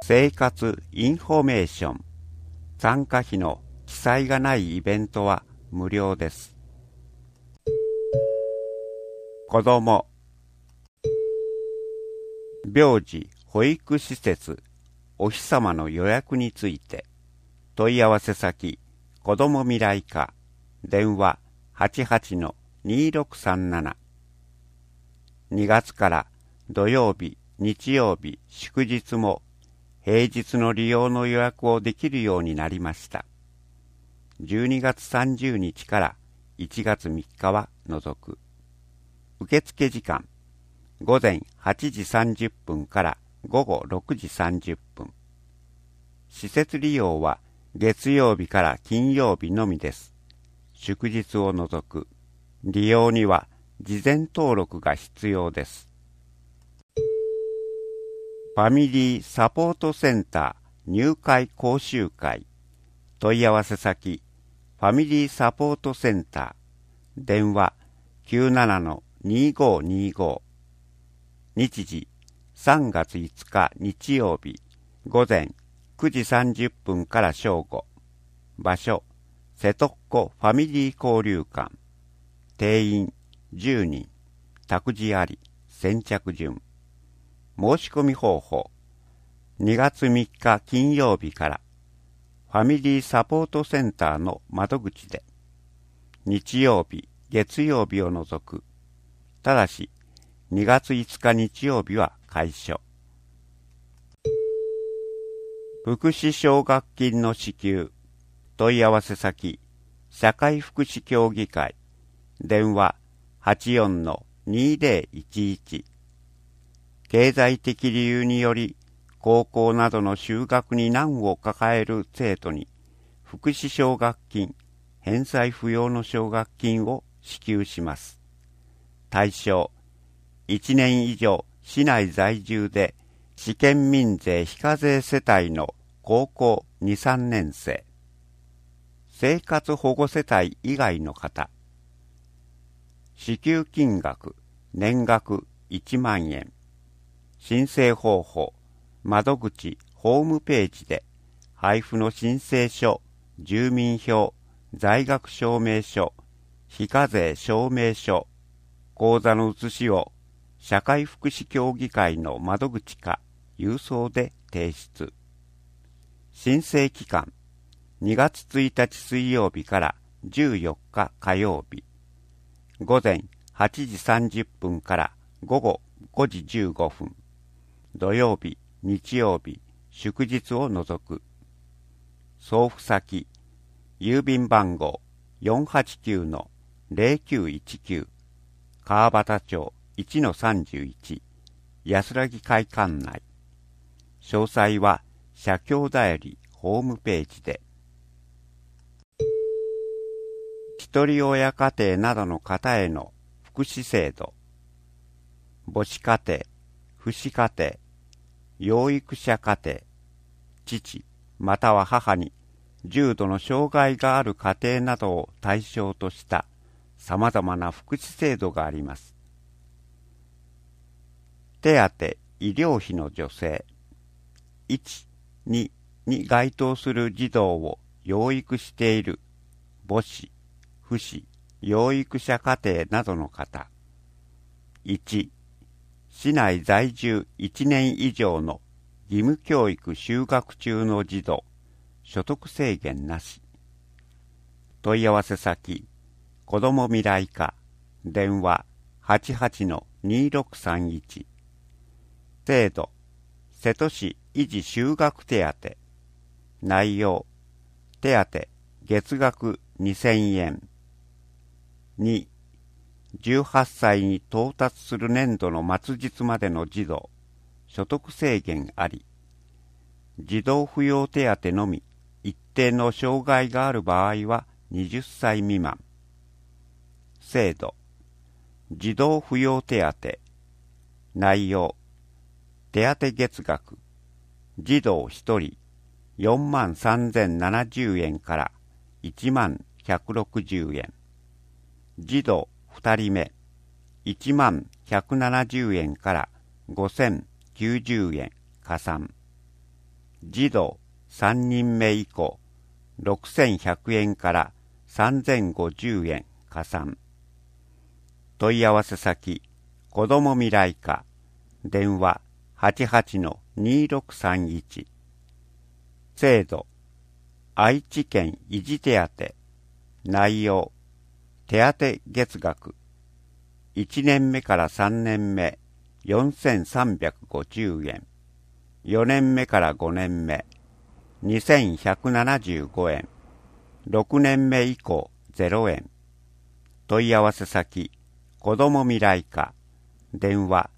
生活インフォメーション。参加費の記載がないイベントは無料です。子ども、病児保育施設お日様の予約について、問い合わせ先、子ども未来課、電話 88-2637。2月から土曜日、日曜日、祝日も平日の利用の予約をできるようになりました。12月30日から1月3日は除く。受付時間、午前8時30分から午後6時30分。施設利用は月曜日から金曜日のみです。祝日を除く。利用には事前登録が必要です。ファミリーサポートセンター入会講習会。問い合わせ先、ファミリーサポートセンター。電話 97-2525。日時、3月5日日曜日、午前9時30分から正午。場所、瀬戸っ子ファミリー交流館。定員10人。託児あり。先着順。申し込み方法。2月3日金曜日からファミリーサポートセンターの窓口で。日曜日、月曜日を除く。ただし、2月5日日曜日は開所。福祉奨学金の支給。問い合わせ先、社会福祉協議会。電話 84-2011。経済的理由により、高校などの就学に難を抱える生徒に、福祉奨学金、返済不要の奨学金を支給します。対象、1年以上市内在住で、試験民税非課税世帯の高校2、3年生。生活保護世帯以外の方。支給金額、年額1万円。申請方法、窓口、ホームページで、配布の申請書、住民票、在学証明書、非課税証明書、口座の写しを、社会福祉協議会の窓口か、郵送で提出。申請期間、2月1日水曜日から14日火曜日。午前8時30分から午後5時15分。土曜日、日曜日、祝日を除く。送付先、郵便番号 489-0919 川端町 1-31 安らぎ会館内。詳細は社協だよりホームページで。一人親家庭などの方への福祉制度。母子家庭、父子家庭、養育者家庭、父または母に重度の障害がある家庭などを対象とした様々な福祉制度があります。手当、医療費の助成、1、2に該当する児童を養育している母子、父子、養育者家庭などの方。1、市内在住1年以上の義務教育就学中の児童、所得制限なし。問い合わせ先、子ども未来課、電話 88-2631。制度、瀬戸市維持就学手当。内容、手当、月額2000円。2、18歳に到達する年度の末日までの児童、所得制限あり。児童扶養手当のみ、一定の障害がある場合は20歳未満。制度、児童扶養手当。内容、手当月額、児童1人43,070円から10,160円。児童2人目、1170円から5090円加算。 児童3人目以降6100円から3050円加算。問い合わせ先、子ども未来課、電話88-2631。制度、愛知県維持手当。内容、手当月額。1年目から3年目、4350円。4年目から5年目、2175円。6年目以降、0円。問い合わせ先、子ども未来課、電話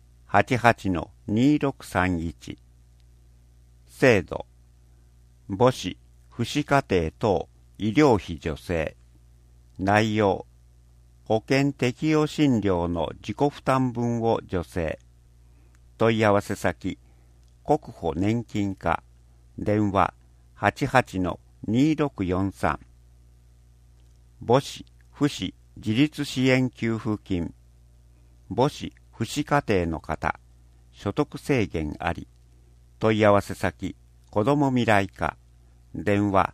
88-2631。制度、母子、父子家庭等医療費助成。内容、保険適用診療の自己負担分を助成。問い合わせ先、国保年金課、電話88-2643。母子、父子自立支援給付金。母子、父子家庭の方、所得制限あり。問い合わせ先、子ども未来課、電話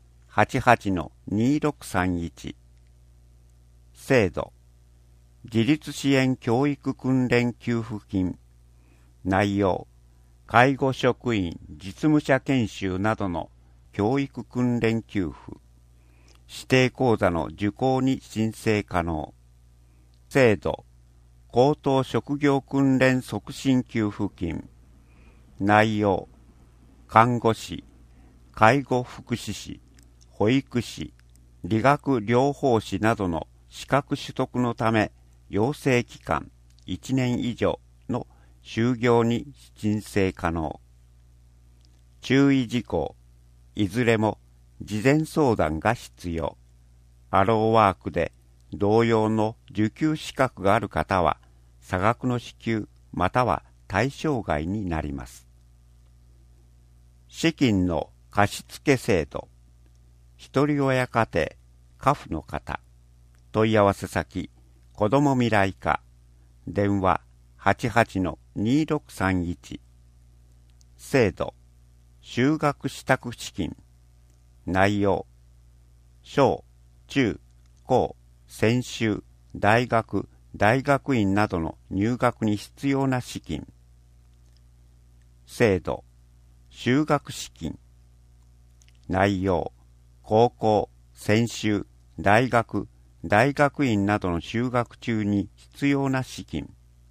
88-2631。制度、自立支援教育訓練給付金。内容、介護職員実務者研修などの教育訓練給付。指定講座の受講に申請可能。制度、高等職業訓練促進給付金。内容、看護師、介護福祉士、保育士、理学療法士などの資格取得のため、養成期間1年以上の就業に申請可能。注意事項、いずれも事前相談が必要。アローワークで同様の受給資格がある方は、差額の支給または対象外になります。資金の貸付制度。ひとり親家庭、家父の方。問い合わせ先、子ども未来課。電話88-2631。制度、就学支度資金。内容、小、中、高、専修、大学、大学院などの入学に必要な資金。制度、就学資金。内容、高校、専修、大学、大学院などの就学中に必要な資金。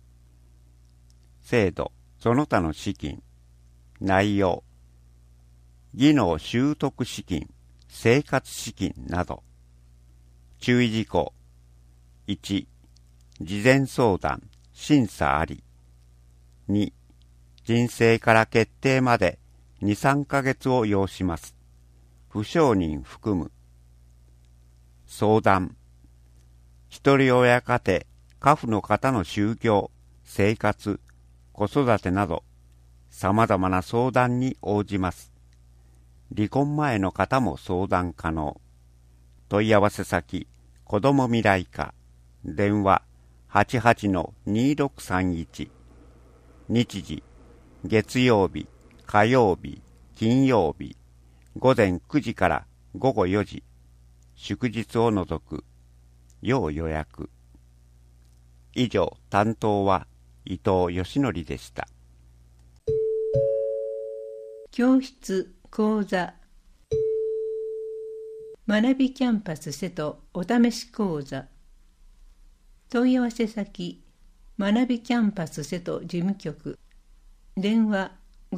制度、その他の資金。内容、技能習得資金、生活資金など。注意事項。1、事前相談、審査あり。2、申請から決定まで2、3ヶ月を要します。不承認含む。相談。ひとり親家庭、家父の方の就業、生活、子育てなど、様々な相談に応じます。離婚前の方も相談可能。問い合わせ先、子ども未来課。電話88-2631。日時、月曜日、火曜日、金曜日、午前9時から午後4時。祝日を除く。要予約。以上、担当は伊藤義則でした。 教室講座学びキャンパス瀬戸お試し講座。問い合わせ先、学びキャンパス瀬戸事務局。電話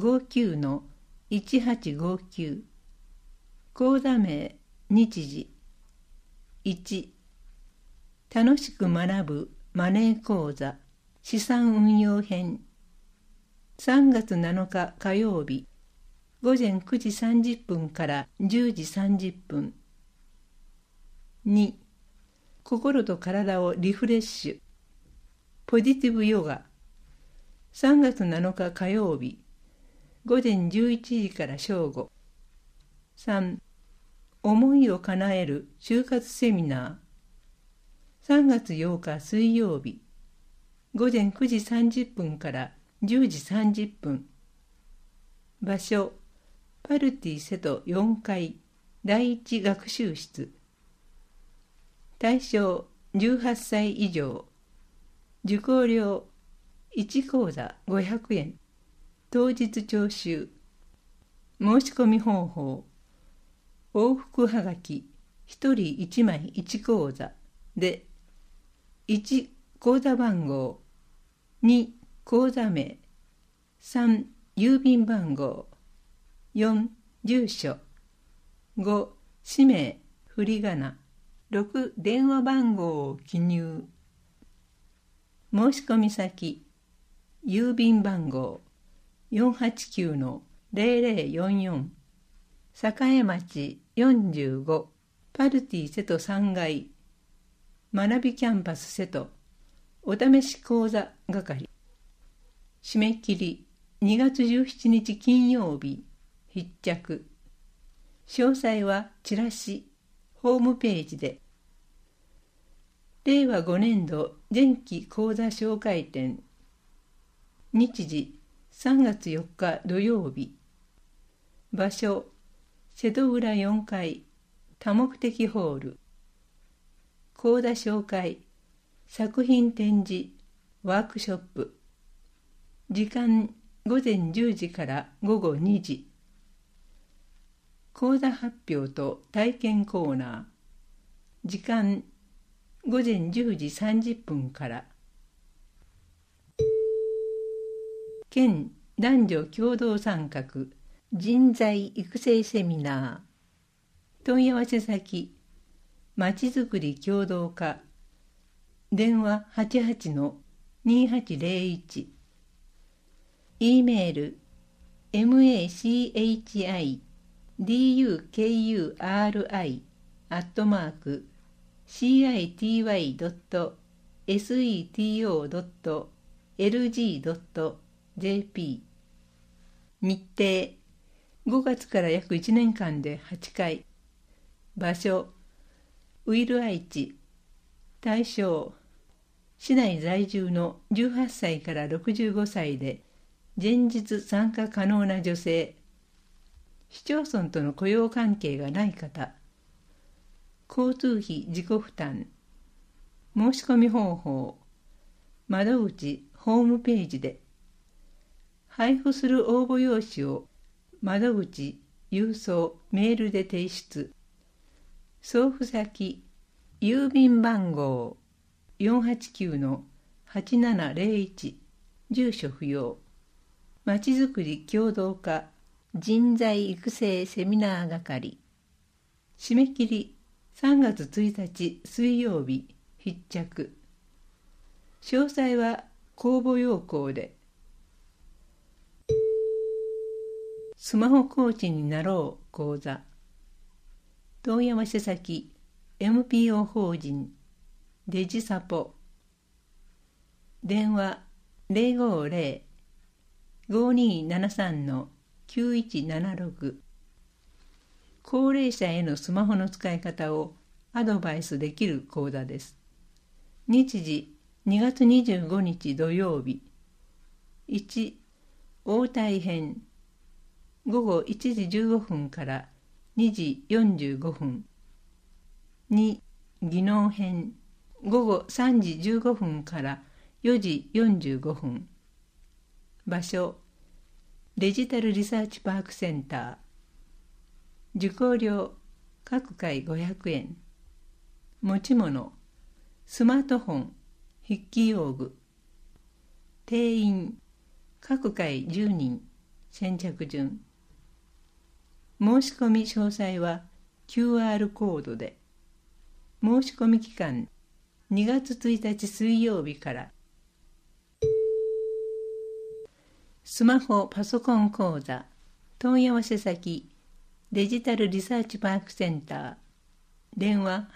59-1859。講座名、日時。1、楽しく学ぶマネー講座資産運用編。3月7日火曜日、午前9時30分から10時30分。2、心と体をリフレッシュ。ポジティブヨガ。3月7日火曜日、午前11時から正午。3、思いを叶える就活セミナー。3月8日水曜日、午前9時30分から10時30分。場所、 パルティ瀬戸4階第一学習室。対象18歳以上。受講料1講座500円。当日徴収。申し込み方法。往復はがき1人1枚1講座で、1口座番号、2口座名、3郵便番号、4住所、5氏名振り仮名、6電話番号を記入。申し込み先、郵便番号 489-0044 栄町45パルティ瀬戸3階学びキャンパス瀬戸お試し講座係。締め切り2月17日金曜日必着。詳細はチラシホームページで。令和5年度前期講座紹介展。日時3月4日土曜日。場所瀬戸浦4階多目的ホール。講座紹介、作品展示、ワークショップ。時間午前10時から午後2時。講座発表と体験コーナー。時間午前10時30分から。県男女共同参画人材育成セミナー。問い合わせ先、まちづくり協同課。電話 88-2801。E メール machikuri@city.seto.lg.jp。 日程5月から約1年間で8回。場所ウィル愛知。対象市内在住の18歳から65歳で前日参加可能な女性。市町村との雇用関係がない方。交通費自己負担。申し込み方法。窓口ホームページで。配布する応募用紙を窓口、郵送、メールで提出。送付先、郵便番号 489-8701。住所不要。まちづくり協同課人材育成セミナー係。締め切り3月1日水曜日必着。詳細は公募要項で。スマホコーチになろう講座。問い合わせ先 NPO 法人デジサポ。電話 050-5273-9176。高齢者へのスマホの使い方をアドバイスできる講座です。日時2月25日土曜日。1、応対編。午後1時15分から2時45分。2、技能編。午後3時15分から4時45分。場所、デジタルリサーチパークセンター。受講料、各回500円。持ち物、スマートフォン、筆記用具。定員、各回10人。先着順。申し込み詳細は QR コードで。申し込み期間2月1日水曜日から。スマホパソコン講座。問い合わせ先デジタルリサーチパークセンター。電話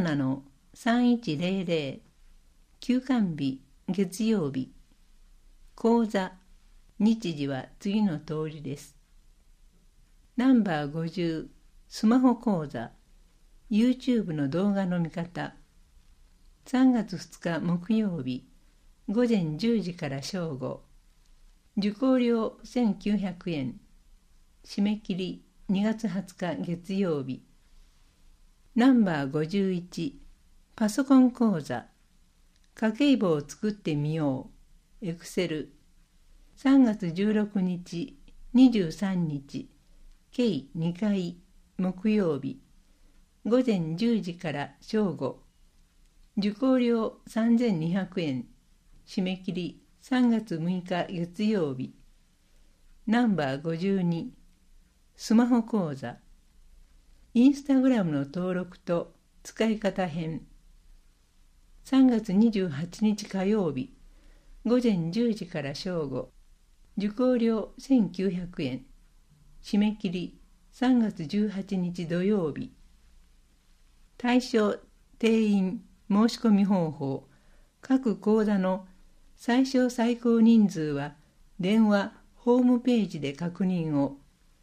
87-3100。休館日月曜日。講座日時は次の通りです。ナンバー50スマホ講座 YouTube の動画の見方。3月2日木曜日午前10時から正午。受講料1900円。 締め切り2月20日月曜日。ナンバー51、パソコン講座、家計簿を作ってみよう、エクセル。3月16日、23日、計2回、木曜日。午前10時から正午。受講料3200円。締め切り3月6日月曜日。ナンバー52、スマホ講座。インスタグラムの登録と使い方編。3月28日火曜日。午前10時から正午。受講料1900円。締め切り3月18日土曜日。対象、定員、申し込み方法。各講座の最小最高人数は電話、ホームページで確認を。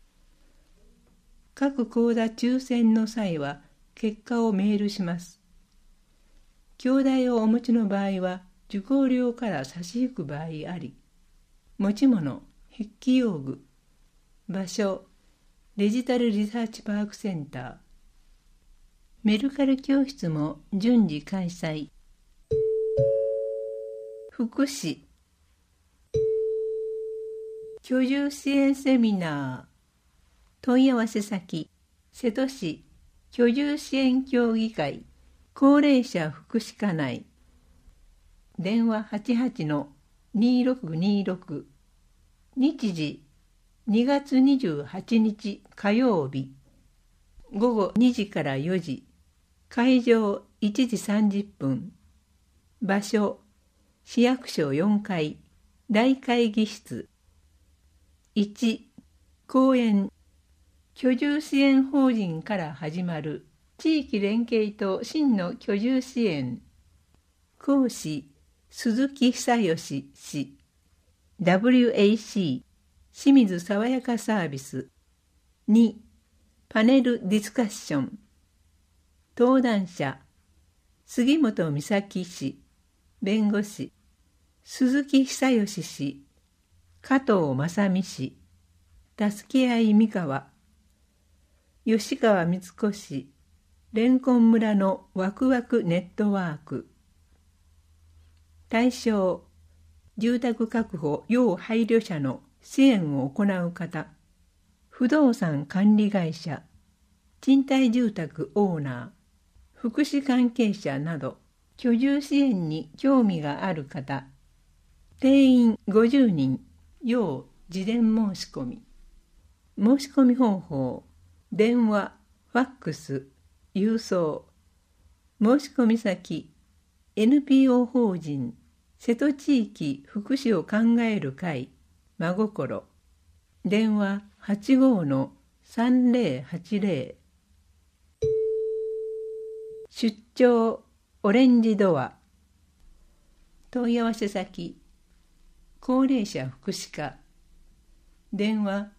各講座抽選の際は結果をメールします。教材をお持ちの場合は受講料から差し引く場合あり。持ち物、筆記用具。場所、デジタルリサーチパークセンター。メルカリ教室も順次開催。福祉。居住支援セミナー。問い合わせ先、瀬戸市居住支援協議会高齢者福祉課内。電話88-2626。日時2月28日火曜日。午後2時から4時。会場1時30分。場所、市役所4階、大会議室。1、講演。居住支援法人から始まる地域連携と真の居住支援。講師、鈴木久義氏。WAC、清水爽やかサービス。2、パネルディスカッション。登壇者、杉本美咲氏、弁護士、鈴木久義氏、加藤正美氏、助け合い三河、吉川光子氏、レンコン村のワクワクネットワーク。対象、住宅確保要配慮者の支援を行う方、不動産管理会社、賃貸住宅オーナー、福祉関係者など、居住支援に興味がある方、定員50人、要事前申し込み。申し込み方法、電話、ファックス、郵送。申し込み先、NPO 法人瀬戸地域福祉を考える会、真心。電話85-3080。出張、オレンジドア。問い合わせ先、高齢者福祉課。電話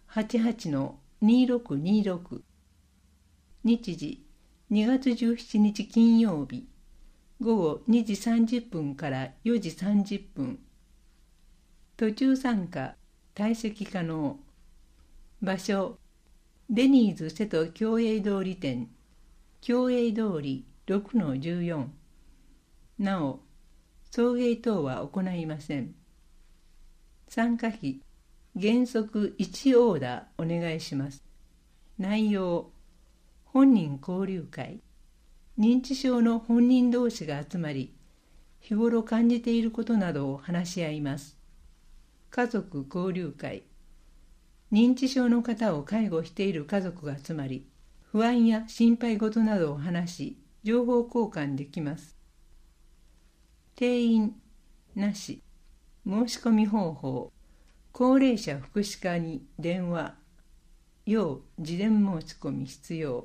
88-2626。日時2月17日金曜日。午後2時30分から4時30分。途中参加、退席可能。場所、デニーズ瀬戸共栄通り店、共栄通り 6-14。なお、送迎等は行いません。参加費、原則1オーダーお願いします。内容、本人交流会。認知症の本人同士が集まり、日頃感じていることなどを話し合います。家族交流会。認知症の方を介護している家族が集まり、不安や心配事などを話し、情報交換できます。定員なし。申し込み方法、高齢者福祉課に電話。要事前申し込み必要。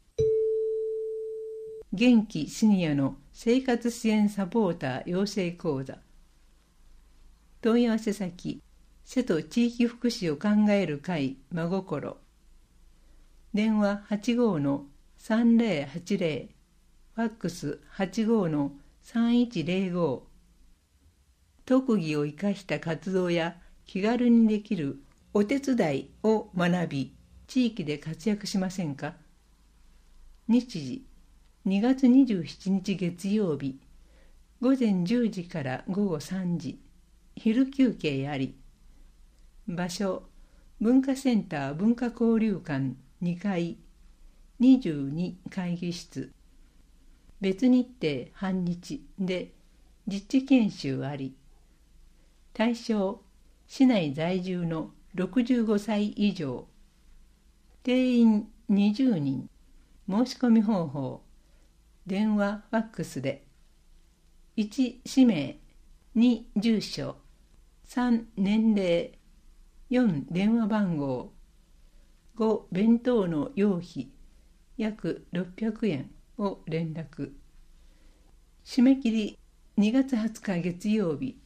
元気シニアの生活支援サポーター養成講座。問い合わせ先、瀬戸地域福祉を考える会真心。電話85-3080。ファックス85-3105。特技を生かした活動や気軽にできるお手伝いを学び、 地域で活躍しませんか。日時、2月27日月曜日、午前10時から午後3時、昼休憩あり。場所、文化センター文化交流館2階、22会議室。別日程半日で実地研修あり。対象、市内在住の65歳以上。定員20人。申し込み方法、電話、ファックスで。1、氏名。2、住所。3、年齢。4、電話番号。5、弁当の用費約600円を連絡。締め切り2月20日月曜日。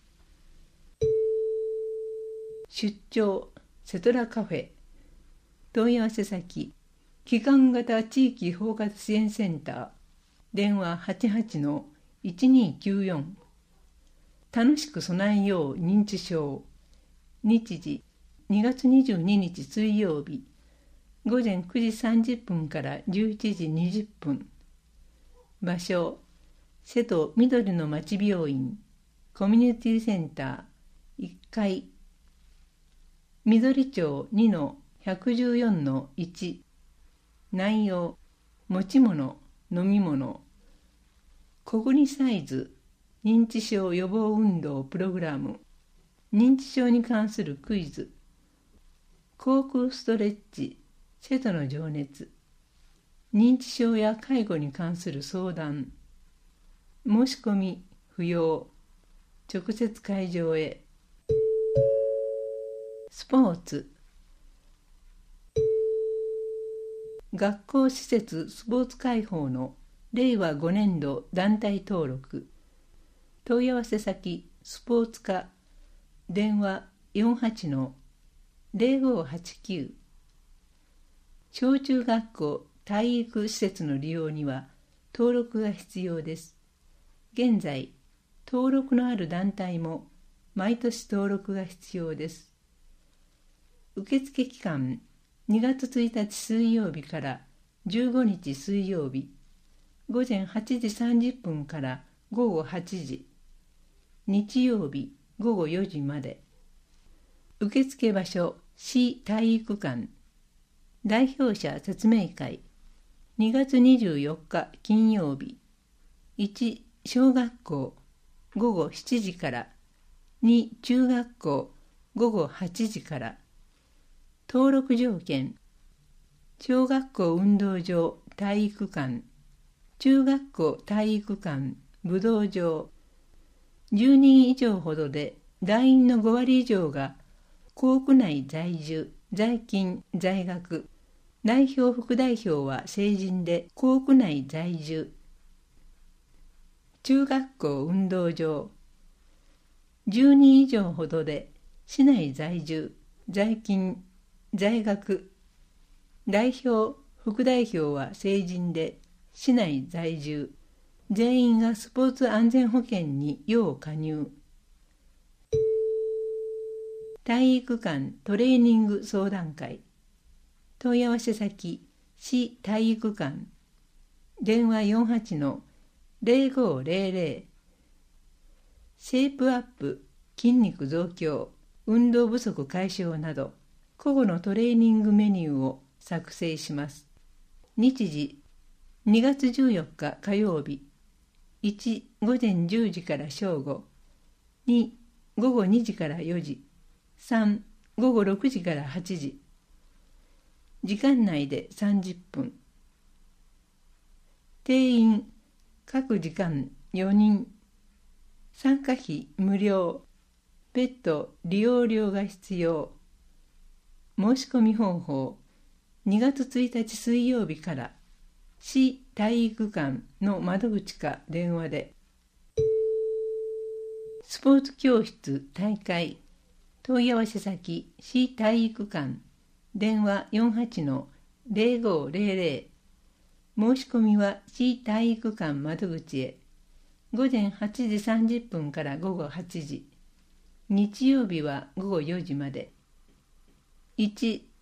出張セトラカフェ。問い合わせ先、基幹型地域包括支援センター。電話88-1294。楽しく備えよう認知症。日時、2月22日水曜日。午前9時30分から11時20分。場所、瀬戸緑の町病院、コミュニティセンター、1階。緑町 2-114-1。内容、持ち物、飲み物。小国サイズ、認知症予防運動プログラム。認知症に関するクイズ。口腔ストレッチ、瀬戸の情熱。認知症や介護に関する相談。申し込み不要。直接会場へ。スポーツ。学校施設スポーツ開放の令和5年度団体登録。問い合わせ先、スポーツ課。電話48-0589。小中学校体育施設の利用には登録が必要です。現在、登録のある団体も毎年登録が必要です。受付期間、2月1日水曜日から15日水曜日、午前8時30分から午後8時、日曜日午後4時まで。受付場所、市体育館。代表者説明会。2月24日金曜日。1、小学校午後7時から。2、中学校午後8時から。登録条件。小学校運動場体育館、中学校体育館武道場。10人以上ほどで団員の5割以上が校区内在住、在勤、在学。代表副代表は成人で校区内在住。中学校運動場。10人以上ほどで市内在住、在勤、在学。代表副代表は成人で市内在住。全員がスポーツ安全保険に要加入。体育館トレーニング相談会。問い合わせ先、市体育館。電話48-0500。シェイプアップ、筋肉増強、運動不足解消など、個々のトレーニングメニューを作成します。日時、2月14日火曜日。1、午前10時から正午。2、午後2時から4時。3、午後6時から8時。時間内で30分。定員、各時間4人。参加費無料。別途利用料が必要。申し込み方法、2月1日水曜日から市体育館の窓口か電話で。スポーツ教室大会。問い合わせ先、市体育館。電話48-0500。申し込みは市体育館窓口へ。午前8時30分から午後8時。日曜日は午後4時まで。1、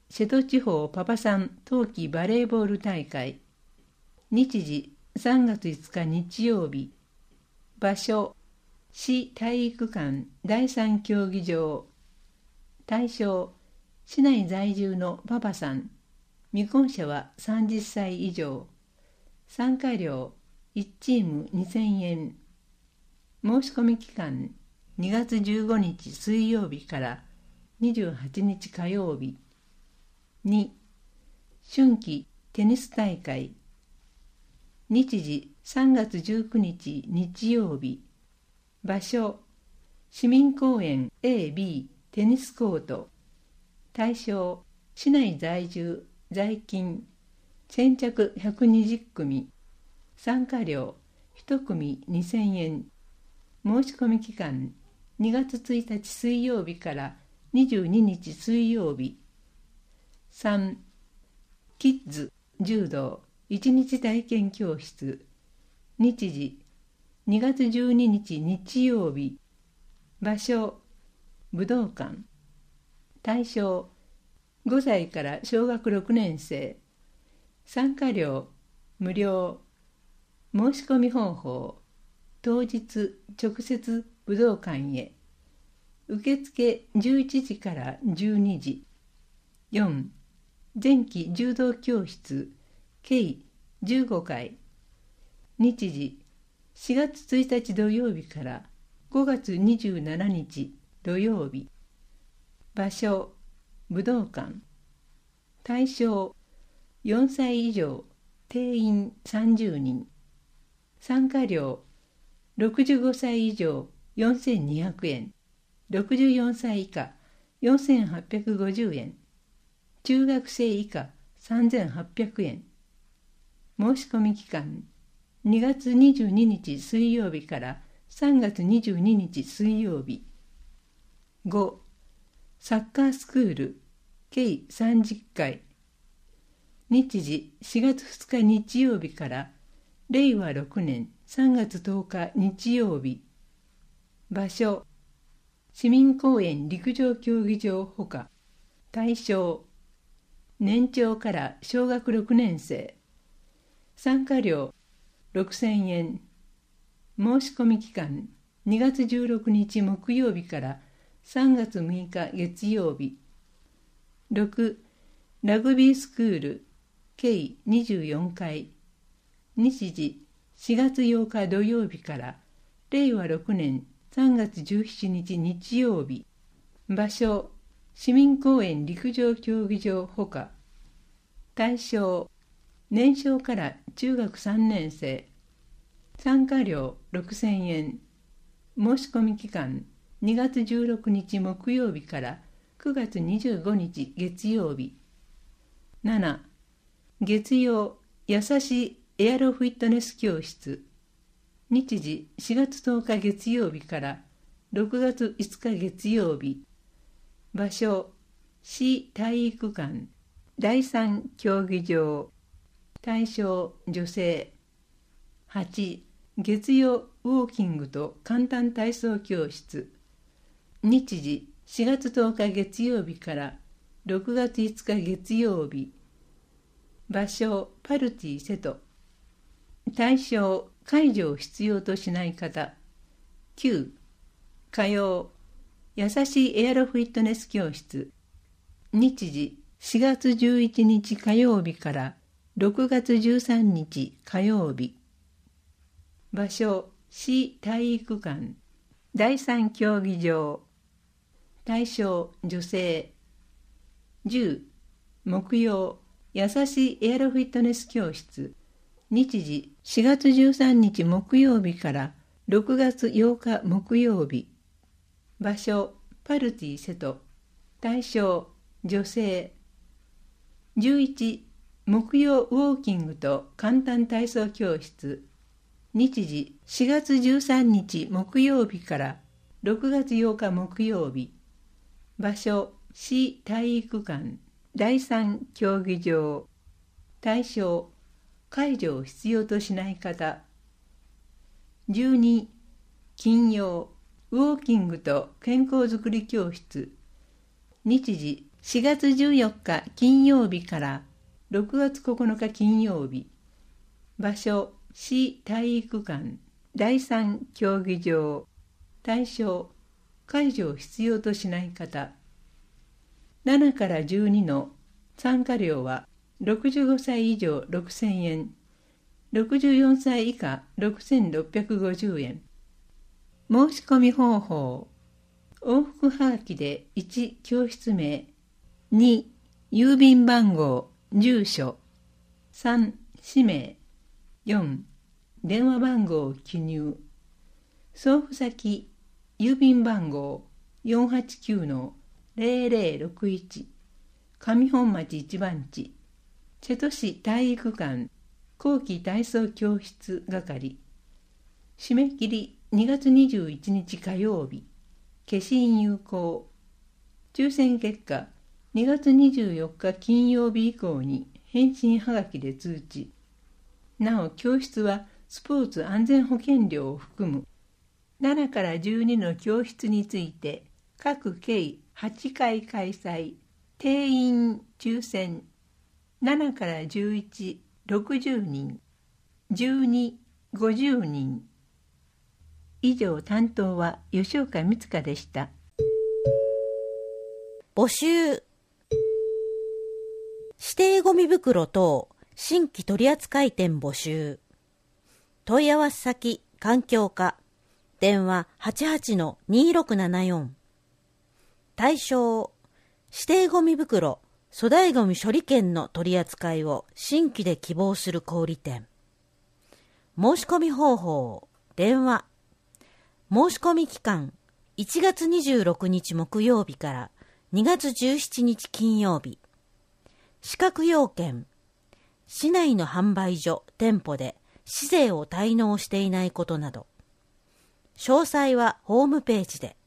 瀬戸地方パパさん冬季バレーボール大会。日時3月5日日曜日。場所市体育館第三競技場。対象市内在住のパパさん。未婚者は30歳以上。参加料1チーム2000円。申し込み期間2月15日水曜日から28日火曜日。2. 春季テニス大会。日時3月19日日曜日。場所市民公園 A、B テニスコート。対象市内在住在勤。先着120組。参加料1組2000円。申し込み期間2月1日水曜日から22日水曜日。3. キッズ柔道1日体験教室。日時2月12日日曜日。場所武道館。対象5歳から小学6年生。参加料無料。申し込み方法当日直接武道館へ。受付11時から12時。4. 前期柔道教室計15回。日時4月1日土曜日から5月27日土曜日。場所武道館。対象4歳以上定員30人。参加料65歳以上4200円。64歳以下4850円。中学生以下3800円。申し込み期間2月22日水曜日から3月22日水曜日。5. サッカースクール計30回。日時4月2日日曜日から令和6年3月10日日曜日。場所市民公園陸上競技場ほか。対象年長から小学6年生。参加料6000円。申し込み期間2月16日木曜日から3月6日月曜日。6. ラグビースクール計24回。日時4月8日土曜日から令和6年3月17日日曜日。場所市民公園陸上競技場ほか。対象年少から中学3年生。参加料6000円。申し込み期間2月16日木曜日から9月25日月曜日。7. 月曜優しいエアロフィットネス教室。日時4月10日月曜日から6月5日月曜日。場所市体育館第三競技場。対象女性。8. 月曜ウォーキングと簡単体操教室。日時4月10日月曜日から6月5日月曜日。場所パルティ瀬戸。対象介助を必要としない方。9. 火曜優しいエアロフィットネス教室。日時4月11日火曜日から6月13日火曜日。場所市体育館第三競技場。対象女性。10. 木曜優しいエアロフィットネス教室。日時4月13日木曜日から6月8日木曜日。場所パルティ瀬戸。対象女性。11. 木曜ウォーキングと簡単体操教室。日時4月13日木曜日から6月8日木曜日。場所市体育館第三競技場。対象介助を必要としない方。12. 金曜ウォーキングと健康づくり教室。日時 4月14日金曜日から6月9日金曜日。場所、市体育館第3競技場。対象、介助を必要としない方。7から12の参加料は65歳以上6000円、64歳以下6650円。申し込み方法。往復はがきで1、教室名、2、郵便番号、住所、3、氏名、4、電話番号を記入。送付先、郵便番号 489-0061 上本町一番地瀬戸市体育館後期体操教室係。締め切り2月21日火曜日。消印有効。抽選結果2月24日金曜日以降に返信はがきで通知。なお教室はスポーツ安全保険料を含む。7から12の教室について各計8回開催。定員抽選。7から11、60人。12、50人。以上、担当は吉岡光香でした。 募集。指定ゴミ袋等新規取扱店募集。問い合わせ先環境課。電話 88-2674。対象、指定ゴミ袋、粗大ゴミ処理券の取り扱いを新規で希望する小売店。申し込み方法、電話。申し込み期間、1月26日木曜日から2月17日金曜日。資格要件、市内の販売所、店舗で市税を滞納していないことなど。詳細はホームページで。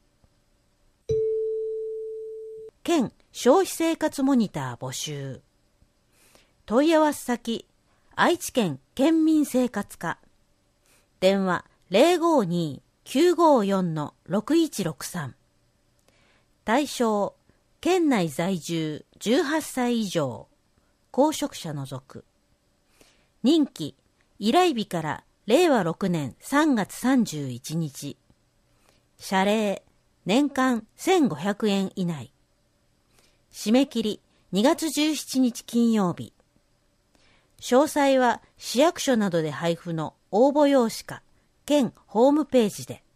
県消費生活モニター募集。問い合わせ先、愛知県県民生活課。電話 052-954-6163。対象、県内在住18歳以上、公職者除く。任期、依頼日から令和6年3月31日。謝礼、年間1500円以内。締め切り、2月17日金曜日。詳細は市役所などで配布の応募用紙か、県ホームページで。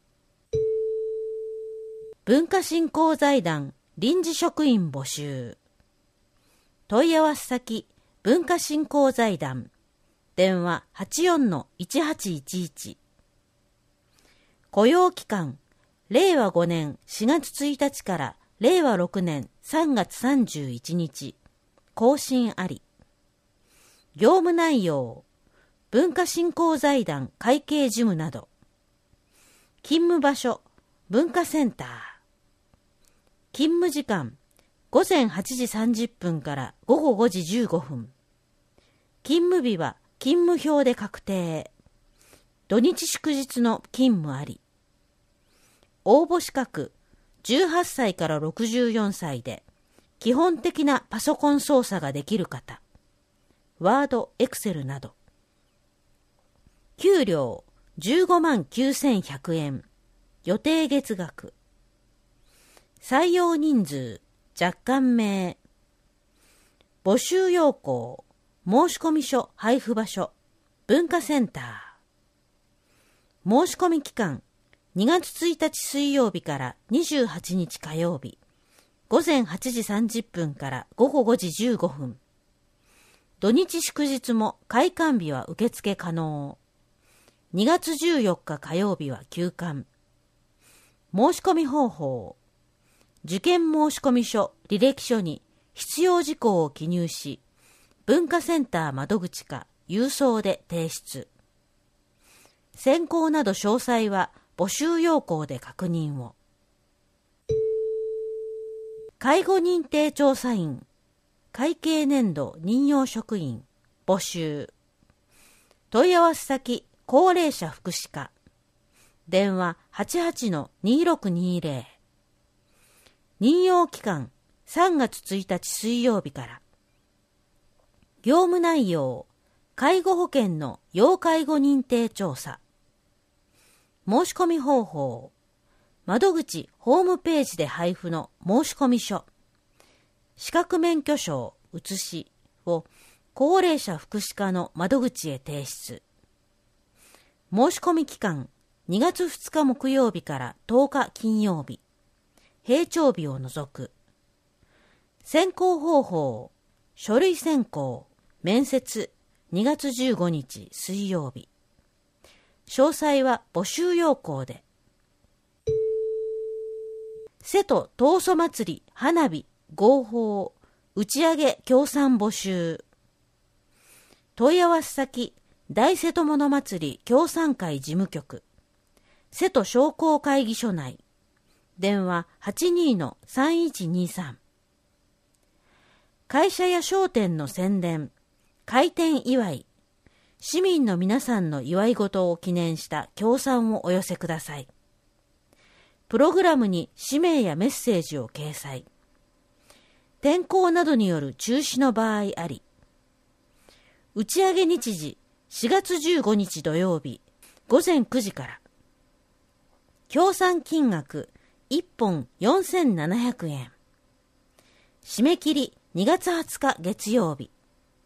文化振興財団臨時職員募集。問い合わせ先、文化振興財団。電話 84-1811。雇用期間、令和5年4月1日から令和6年3月31日。更新あり。業務内容、文化振興財団会計事務など。勤務場所、文化センター。勤務時間、午前8時30分から午後5時15分。勤務日は勤務表で確定。土日祝日の勤務あり。応募資格、18歳から64歳で、基本的なパソコン操作ができる方。ワード、エクセルなど。給料、159,100円。予定月額。採用人数、若干名。募集要項、申込書配布場所、文化センター。申し込み期間、2月1日水曜日から28日火曜日。午前8時30分から午後5時15分。土日祝日も開館日は受付可能。2月14日火曜日は休館。申し込み方法。受験申込書、履歴書に必要事項を記入し、文化センター窓口か郵送で提出。選考など詳細は募集要項で確認を。介護認定調査員、会計年度任用職員、募集。問い合わせ先、高齢者福祉課。電話 88-2620。任用期間、 3月1日水曜日から。業務内容、介護保険の要介護認定調査。申し込み方法、窓口ホームページで配布の申込書、資格免許証写しを高齢者福祉課の窓口へ提出。申し込み期間、2月2日木曜日から10日金曜日、平常日を除く。選考方法、書類選考、面接、2月15日水曜日。詳細は募集要項で。瀬戸東祖祭り花火合法打ち上げ協賛募集。問い合わせ先、大瀬戸物祭り協賛会事務局、瀬戸商工会議所内。電話 82-3123。会社や商店の宣伝、開店祝い、市民の皆さんの祝い事を記念した協賛をお寄せください。プログラムに氏名やメッセージを掲載。天候などによる中止の場合あり。打ち上げ日時4月15日土曜日午前9時から。協賛金額1本4700円。締め切り2月20日月曜日。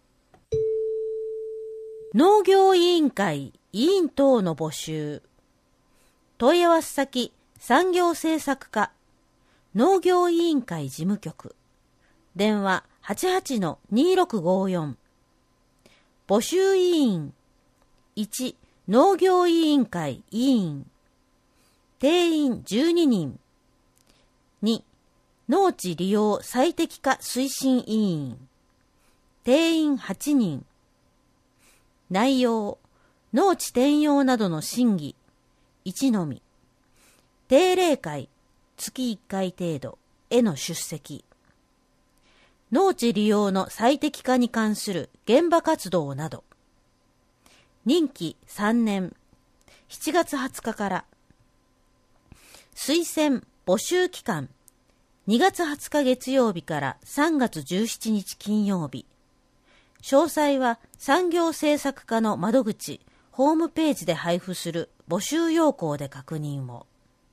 農業委員会委員等の募集。問い合わせ先、産業政策課農業委員会事務局。電話 88-2654。募集委員。1、農業委員会委員。定員12人。2、農地利用最適化推進委員。定員8人。内容、農地転用などの審議、1のみ。定例会、月1回程度への出席。農地利用の最適化に関する現場活動など。任期3年、7月20日から。推薦募集期間、2月20日月曜日から3月17日金曜日。詳細は産業政策課の窓口、ホームページで配布する募集要項で確認を。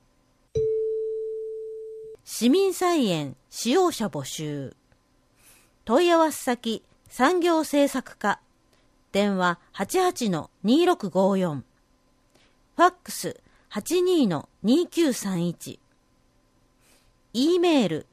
市民菜園使用者募集。問い合わせ先、産業政策課。電話 88-2654。ファックス 82-2931。E メール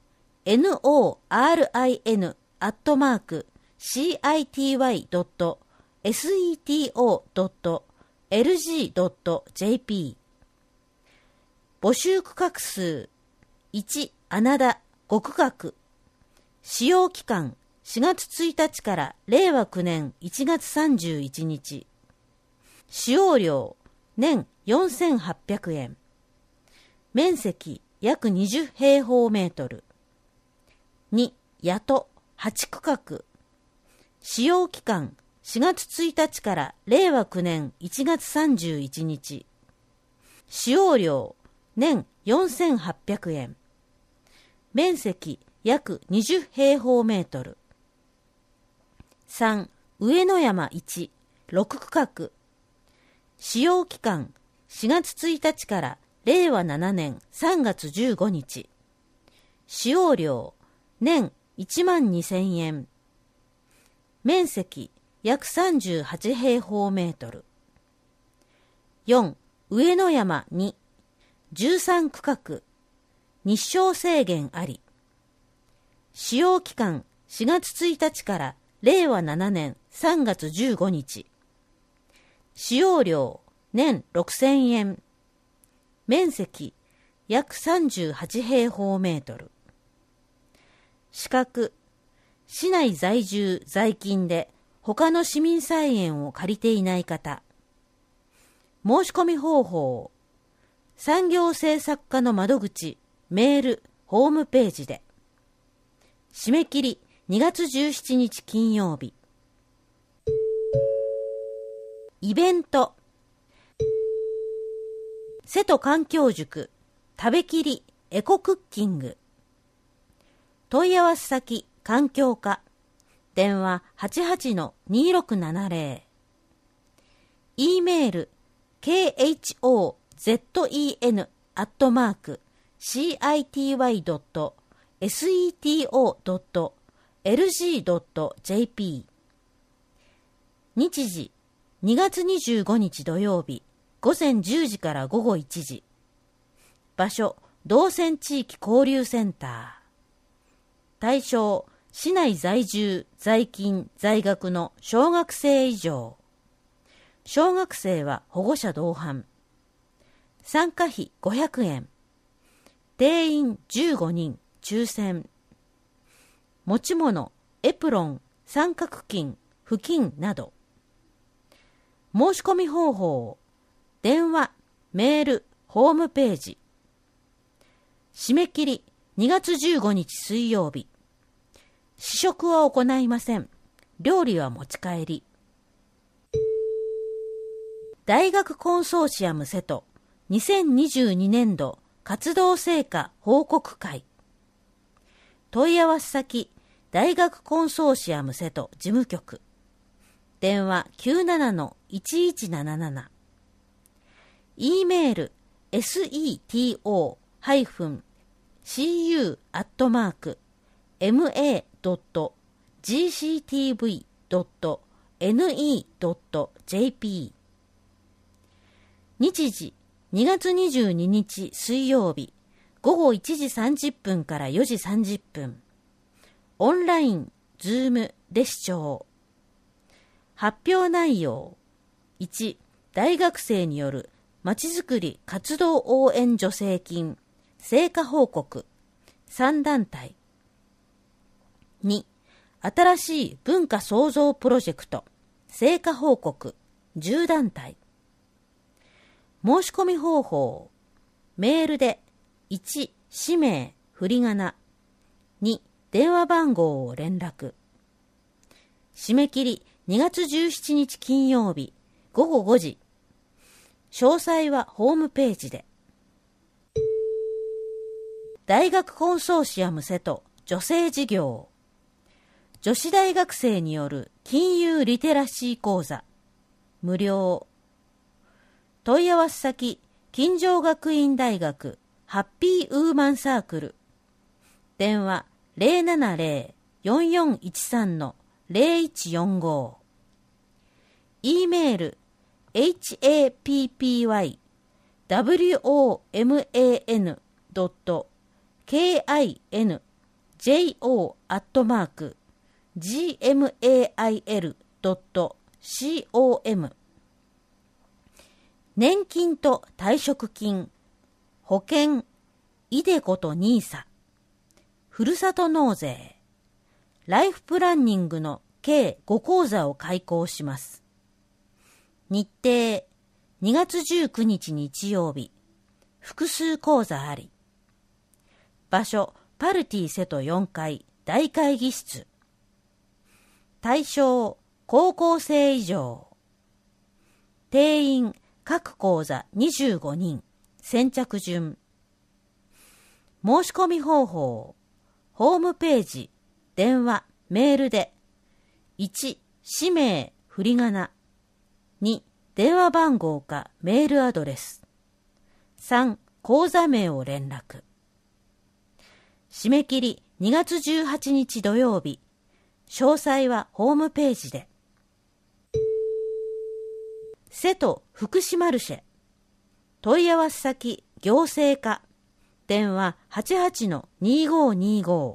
norin@city.seto.lg.jp。 募集区画数1、穴田5区画。使用期間4月1日から令和9年1月31日。使用料年4800円。面積約20平方メートル。2、谷戸8区画。使用期間4月1日から令和9年1月31日。使用料年4800円。面積約20平方メートル。3、上野山1、6区画。使用期間4月1日から令和7年3月15日。使用料年12000円。面積約38平方メートル。4、上野山2、13区画。日照制限あり。使用期間4月1日から令和7年3月15日。使用料年6000円。面積約38平方メートル。資格、市内在住在勤で他の市民菜園を借りていない方。申し込み方法、産業政策課の窓口、メール、ホームページで。締め切り2月17日金曜日。イベント、瀬戸環境塾食べきりエコクッキング。 問い合わせ先環境課、電話 88-2670、e メール khozety.city.seto.lg.jp、 日時2月25日土曜日午前10時から午後1時、場所道泉地域交流センター、対象市内在住在勤在学の小学生以上、小学生は保護者同伴、参加費500円、定員15人抽選、持ち物エプロン、三角巾、布巾など。申し込み方法、電話、メール、ホームページ。締め切り2月15日水曜日。試食は行いません。料理は持ち帰り。大学コンソーシアム瀬戸2022年度活動成果報告会。問い合わせ先大学コンソーシアム瀬戸事務局、電話 97-1177、 e メール seto-cu-ma.gctv.ne.jp、 日時2月22日水曜日午後1時30分から4時30分、オンライン、ズームで視聴。発表内容、1、大学生によるまちづくり活動応援助成金成果報告3団体。2、新しい文化創造プロジェクト成果報告10団体。申し込み方法、メールで1、氏名、振り仮名、2、電話番号を連絡。締め切り2月17日金曜日午後5時。詳細はホームページで。大学コンソーシアム瀬戸女性事業。女子大学生による金融リテラシー講座無料。問い合わせ先金城学院大学ハッピーウーマンサークル、電話 070-4413-0145、 e メール happywan.kinjo@gmail.com、 年金と退職金、保険、イデコとニーサ、ふるさと納税、ライフプランニングの計5講座を開講します。日程、2月19日日曜日、複数講座あり。場所、パルティ瀬戸4階大会議室。対象、高校生以上。定員、各講座25人。先着順。申し込み方法、ホームページ、電話、メールで、1、氏名、振り仮名、2、電話番号かメールアドレス、3、講座名を連絡。締め切り2月18日土曜日。詳細はホームページで。瀬戸福祉マルシェ。問い合わせ先行政課、電話 88-2525。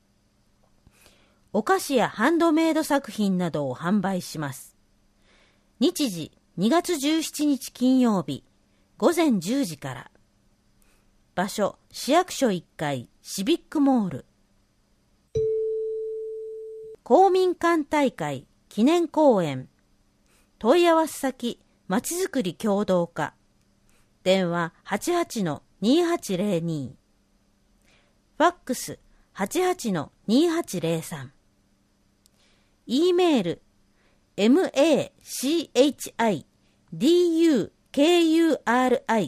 お菓子やハンドメイド作品などを販売します。日時2月17日金曜日午前10時から。場所、市役所1階シビックモール。公民館大会記念公演。問い合わせ先まちづくり協同課、電話 88-2802、 ファックス 88-2803、 e メール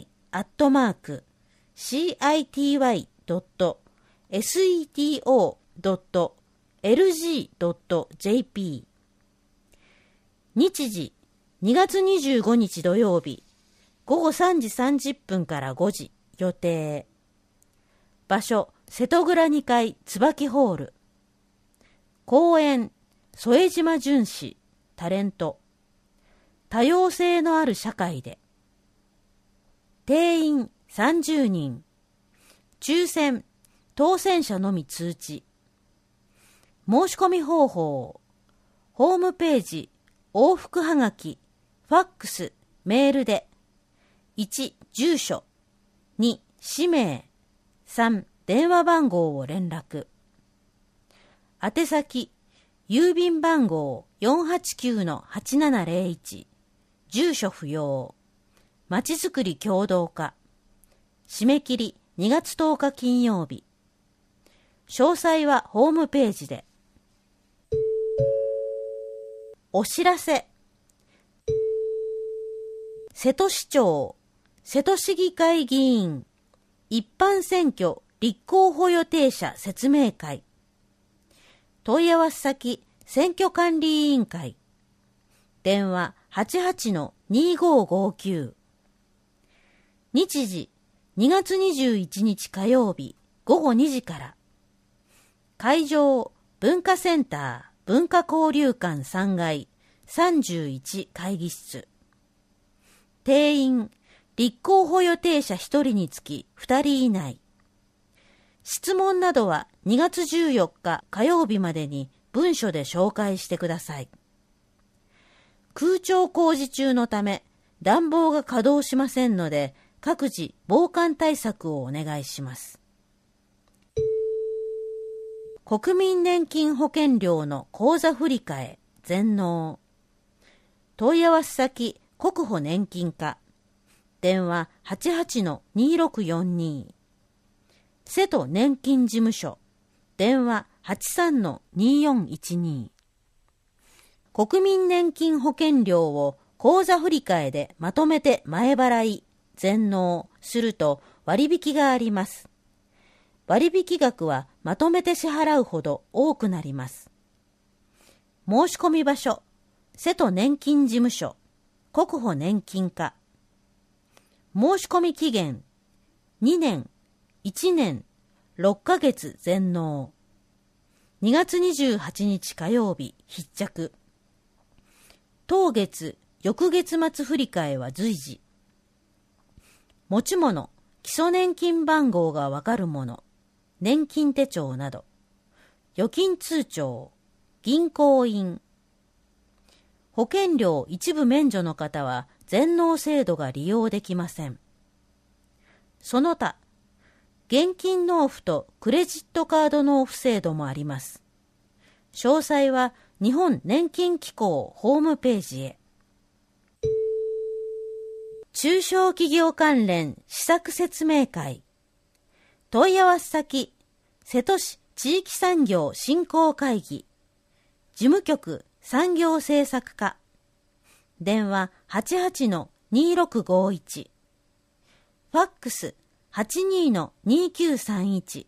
machikuri@city.seto.lg.jp .lg.jp。 日時2月25日土曜日午後3時30分から5時予定。場所瀬戸倉2階椿ホール。講演副島淳氏タレント。多様性のある社会で。定員30人。抽選当選者のみ通知。申し込み方法。ホームページ、往復はがき、ファックス、メールで。1、住所。2、氏名。3、電話番号を連絡。宛先、郵便番号 489-8701。住所不要。まちづくり協同課。締め切り2月10日金曜日。詳細はホームページで。お知らせ。瀬戸市長、瀬戸市議会議員、一般選挙立候補予定者説明会。問い合わせ先、選挙管理委員会。電話88-2559。日時2月21日火曜日午後2時から。会場文化センター文化交流館3階31会議室。定員立候補予定者1人につき2人以内。質問などは2月14日火曜日までに文書で紹介してください。空調工事中のため暖房が稼働しませんので、各自防寒対策をお願いします。国民年金保険料の口座振替全納。問い合わせ先、国保年金課。電話88-2642。瀬戸年金事務所。電話83-2412。国民年金保険料を口座振替でまとめて前払い、全納すると割引があります。割引額はまとめて支払うほど多くなります。申し込み場所、瀬戸年金事務所、国保年金課。申し込み期限、2年、1年、6ヶ月全納。2月28日火曜日必着。当月、翌月末振替は随時。持ち物、基礎年金番号がわかるもの、年金手帳など、預金通帳、銀行印。保険料一部免除の方は全納制度が利用できません。その他、現金納付とクレジットカード納付制度もあります。詳細は日本年金機構ホームページへ。中小企業関連施策説明会。問い合わせ先、瀬戸市地域産業振興会議。事務局産業政策課。電話88-2651。ファックス82-2931。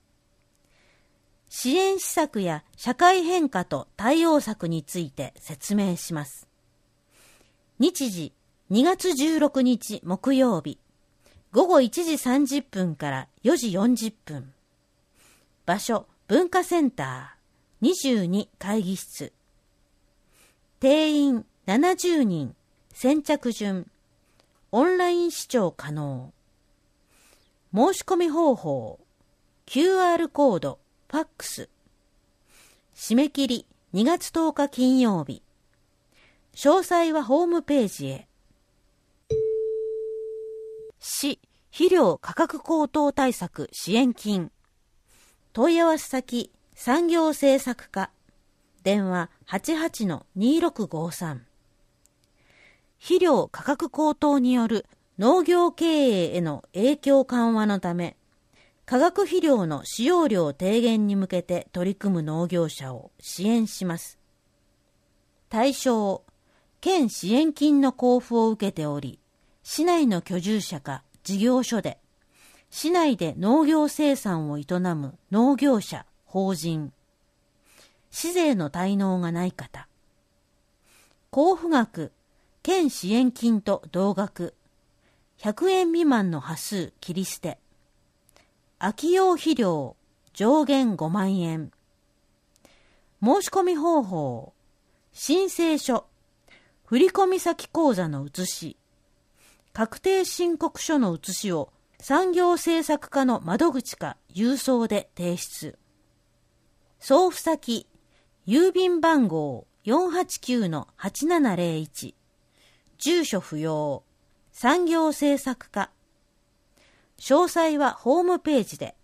支援施策や社会変化と対応策について説明します。日時2月16日木曜日午後1時30分から4時40分。場所文化センター22会議室。定員70人。先着順。オンライン視聴可能。申し込み方法。QR コード、ファックス。締め切り2月10日金曜日。詳細はホームページへ。市肥料価格高騰対策支援金。問い合わせ先、産業政策課。電話88-2653。肥料価格高騰による農業経営への影響緩和のため、化学肥料の使用量低減に向けて取り組む農業者を支援します。対象、県支援金の交付を受けており、市内の居住者か事業所で、市内で農業生産を営む農業者、 法人、市税の滞納がない方、交付額、県支援金と同額、100円未満の端数切り捨て、空き用肥料上限5万円、申し込み方法、申請書、振込先口座の写し、確定申告書の写しを産業政策課の窓口か郵送で提出。送付先、郵便番号 489-8701、住所不要、産業政策課。詳細はホームページで。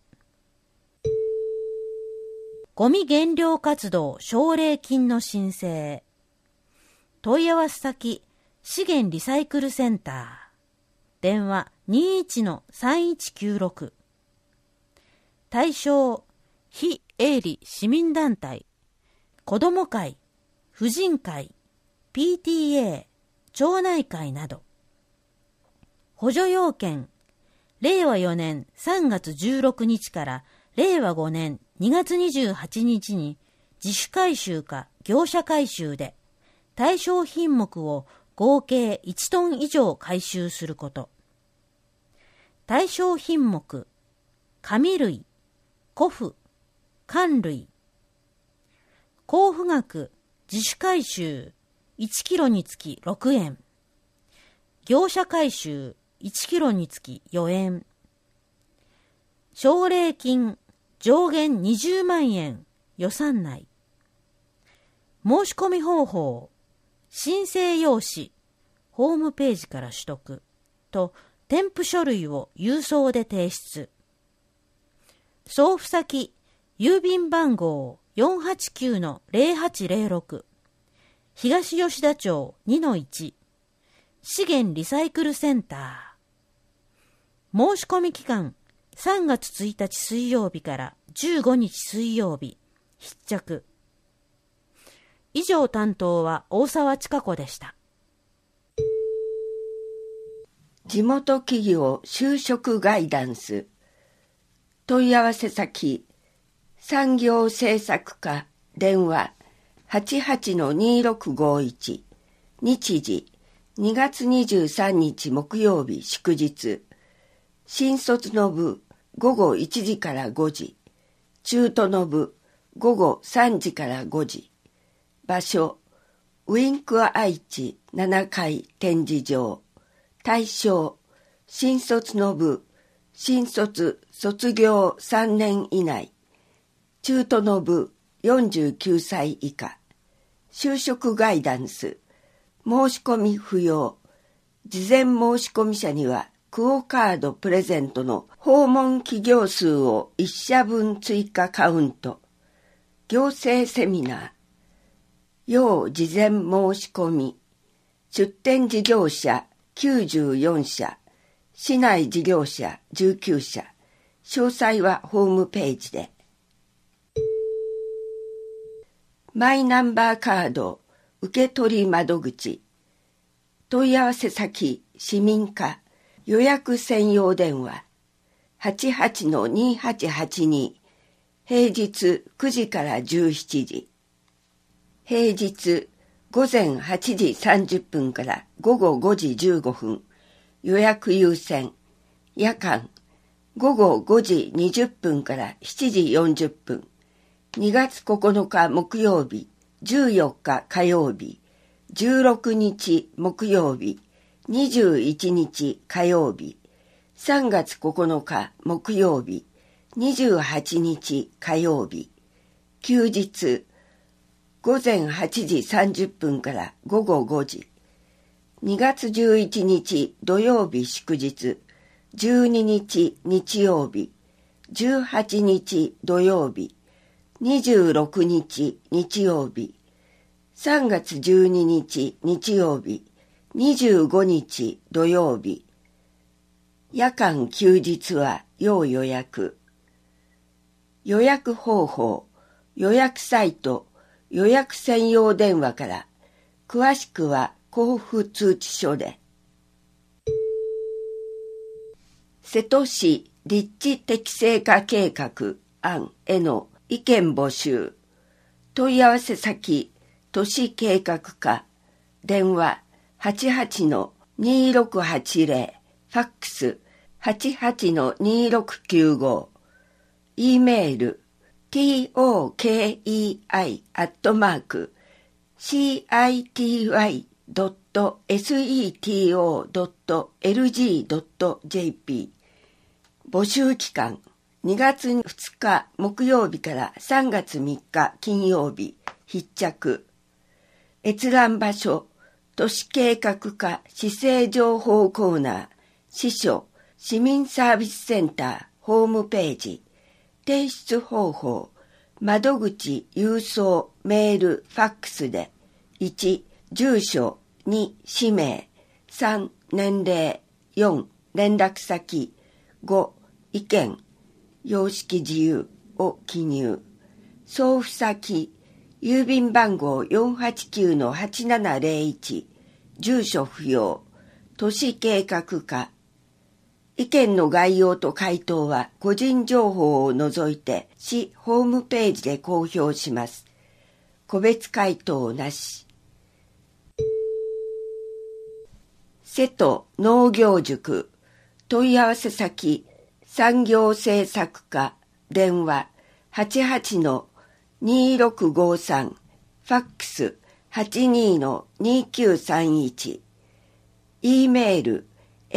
ゴミ減量活動奨励金の申請。問い合わせ先、資源リサイクルセンター。電話 21-3196。対象、非営利市民団体、子ども会、婦人会、PTA、町内会など。補助要件、令和4年3月16日から令和5年2月28日に自主回収か業者回収で対象品目を合計1トン以上回収すること。対象品目、紙類、古布、缶類。交付額、自主回収1キロにつき6円。業者回収1キロにつき4円。奨励金上限20万円予算内。申し込み方法、申請用紙、ホームページから取得と添付書類を郵送で提出。送付先、郵便番号 489-0806、東吉田町 2-1、資源リサイクルセンター。申し込み期間、3月1日水曜日から15日水曜日、必着。以上担当は大沢千佳子でした。 地元企業就職ガイダンス。問い合わせ先、産業政策課、電話 88-2651、日時2月23日木曜日祝日。新卒の部午後1時から5時、中途の部午後3時から5時。場所、ウィンクア愛知7階展示場。対象、新卒の部、新卒卒業3年以内。中途の部49歳以下。就職ガイダンス。申し込み不要。事前申し込み者にはクオカードプレゼントの訪問企業数を1社分追加カウント。行政セミナー。要事前申し込み。出店事業者94社。市内事業者19社。詳細はホームページで。マイナンバーカード受取窓口。問い合わせ先、市民課。予約専用電話 88-2882。平日9時から17時。平日午前8時30分から午後5時15分。予約優先。夜間午後5時20分から7時40分。2月9日木曜日、14日火曜日、16日木曜日、21日火曜日、3月9日木曜日、28日火曜日、休日、午前8時30分から午後5時、2月11日土曜日祝日、12日日曜日、18日土曜日、26日日曜日、3月12日日曜日、25日土曜日。夜間休日は要予約。予約方法、予約サイト、予約専用電話から、詳しくは交付通知書で。瀬戸市立地適正化計画案への意見募集。問い合わせ先、都市計画課。電話 88-2680。ファックス 88-2695。E メール tokei.city.seto.lg.jp。 募集期間2月2日木曜日から3月3日金曜日。必着。閲覧場所、都市計画課市政情報コーナー、市所、市民サービスセンター、ホームページ。提出方法、窓口、郵送、メール、ファックスで、1、住所、2、氏名、3、年齢、4、連絡先、5、意見、様式自由を記入。送付先、郵便番号 489-8701、住所不要、都市計画課。意見の概要と回答は個人情報を除いて市ホームページで公表します。個別回答なし。瀬戸農業塾。問い合わせ先、産業政策課。電話 88-2653。ファックス 82-2931。E メール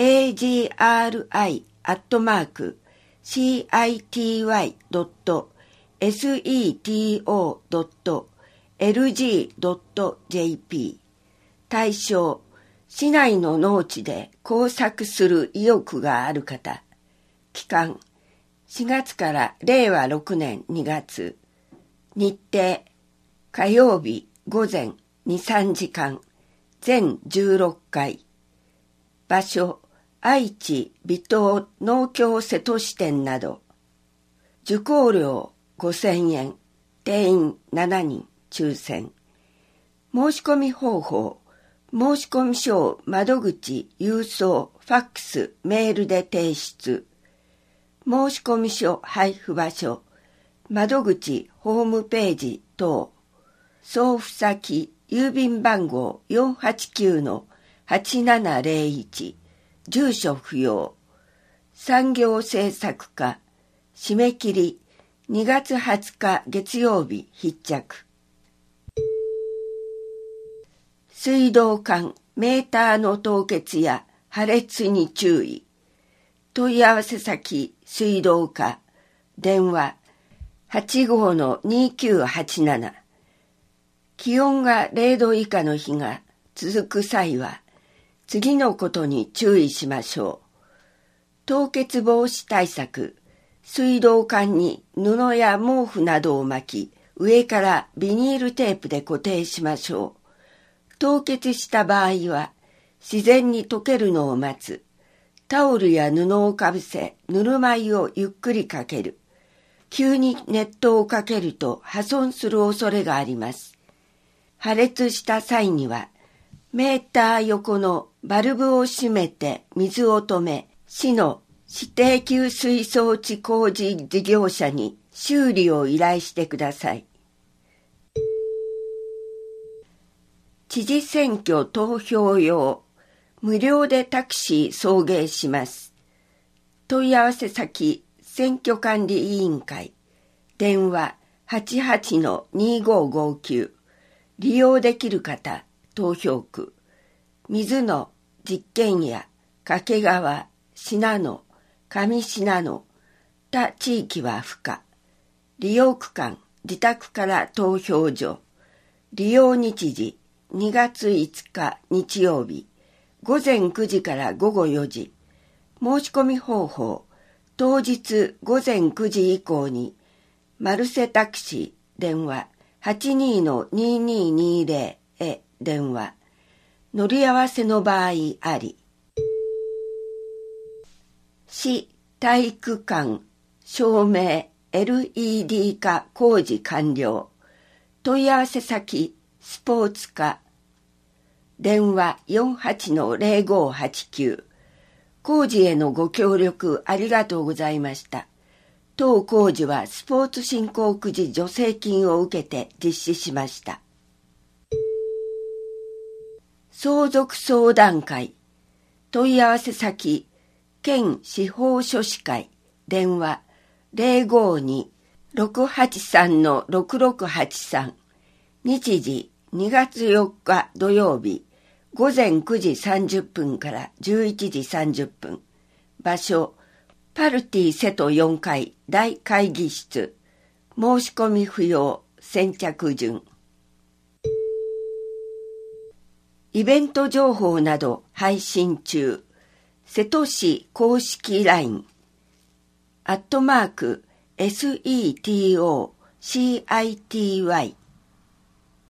agri@city.seto.lg.jp。 対象、市内の農地で工作する意欲がある方。期間、4月から令和6年2月。日程、火曜日午前 2,3 時間。全16回。場所、愛知、尾東、農協瀬戸支店など。受講料5,000円。定員7人、抽選。申し込み方法。申し込み書を窓口、郵送、ファックス、メールで提出。申し込み書配布場所。窓口、ホームページ等。送付先、郵便番号 489-8701。住所不要。産業政策課。締め切り2月20日月曜日必着。水道管、メーターの凍結や破裂に注意。問い合わせ先、水道課。電話 85-2987。気温が0度以下の日が続く際は、次のことに注意しましょう。凍結防止対策。水道管に布や毛布などを巻き、上からビニールテープで固定しましょう。凍結した場合は、自然に溶けるのを待つ。タオルや布をかぶせ、ぬるま湯をゆっくりかける。急に熱湯をかけると破損する恐れがあります。破裂した際には、メーター横のバルブを閉めて水を止め、市の指定給水装置工事事業者に修理を依頼してください。知事選挙投票用、無料でタクシー送迎します。問い合わせ先、選挙管理委員会。電話 88-2559。利用できる方、投票区。水野、実験屋、掛川、信濃、上信濃。他地域は不可。利用区間、自宅から投票所。利用日時、2月5日日曜日。午前9時から午後4時。申し込み方法。当日午前9時以降に、マルセタクシー、電話 82-2220 へ電話。乗り合わせの場合あり。市体育館照明 LED 化工事完了。問い合わせ先スポーツ課。電話 48-0589。工事へのご協力ありがとうございました。 当工事はスポーツ振興区時助成金を受けて実施しました。相続相談会、問い合わせ先、県司法書士会、電話052-683-6683、日時2月4日土曜日、午前9時30分から11時30分、場所、パルティ瀬戸4階大会議室、申し込み不要、先着順。イベント情報など配信中。瀬戸市公式 LINE @SETOCITY